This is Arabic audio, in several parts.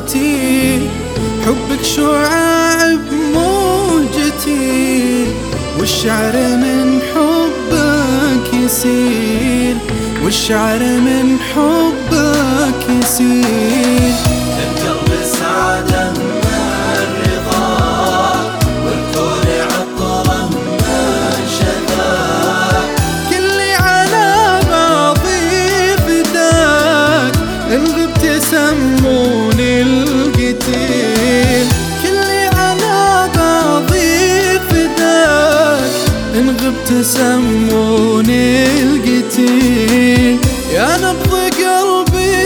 موجتي، حبك شعاع بموجتي، والشعر من حبك يسيل، والشعر من حبك يسيل. القلب سعادة من رضاك، والكون عطره من شفاك. كلي على بعضي فداك، إن غبت سموني القتيل. كلي على بعضي فداك، إن غبت سموني القتيل. يا نبض قلبي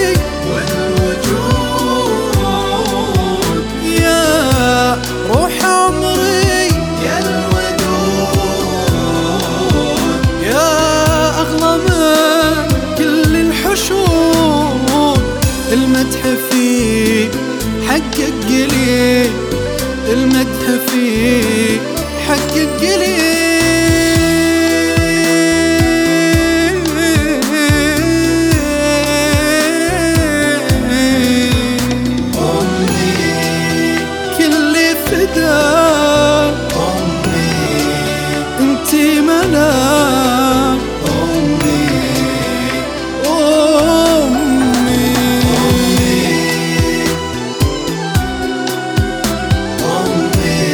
والوجود، يا روح عمري، يا الودود، يا أغلى من كل الحشود. المدح فيك حقك قليل، المدح فيك حقك قليل. انتي ملاك أمي، أمي، أمي،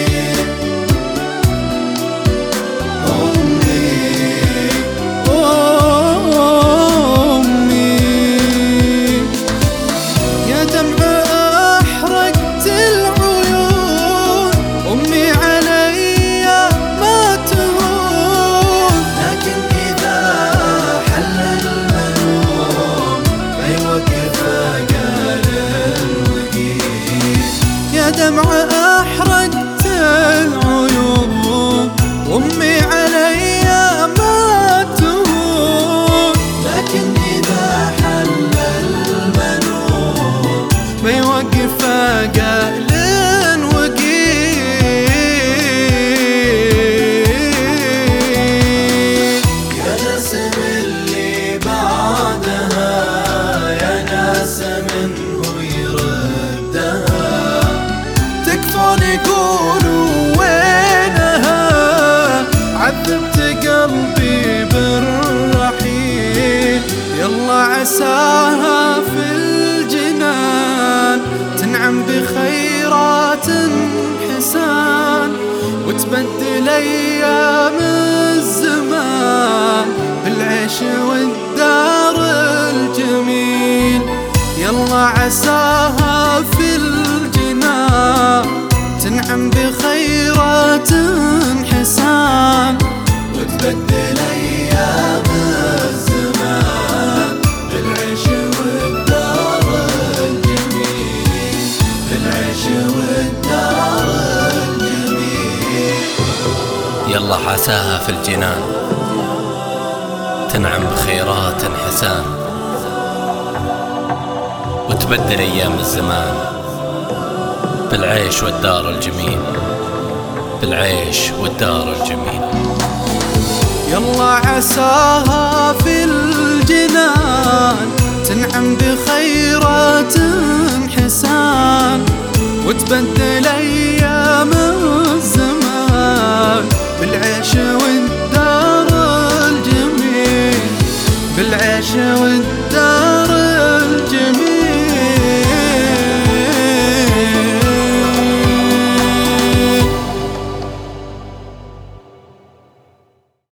أمي، أمي. يا دمع أحرقت العيون، أمي علي ما تهون. لكن إذا حل المنون بيوقف قال الوقيت. يا دمع أحرقت العيون، أمي علي ما تهون. لكن إذا حل المنون بيوقف قال وقيل. يا نسم اللي بعدها، يا ناس منه يردها. تكفون يقولوا وينها، عذبت قلبي بالرحيل. يلا عساها في الجنان تنعم بخيرات حسان، وتبدل أيام الزمان بالعيش والدار الجميل. يلا عساها في الجنان تنعم بخيرات حسان، وتبدل أيام الزمان بالعيش والدار الجميل، بالعيش والدار الجميل. يلا عساها في الجنان تنعم بخيرات حسان، وتبدل أيام الزمان بالعيش والدار الجميل، بالعيش والدار الجميل. يلا عساها في الجنان تنعم بخيرات حسان، وتبدل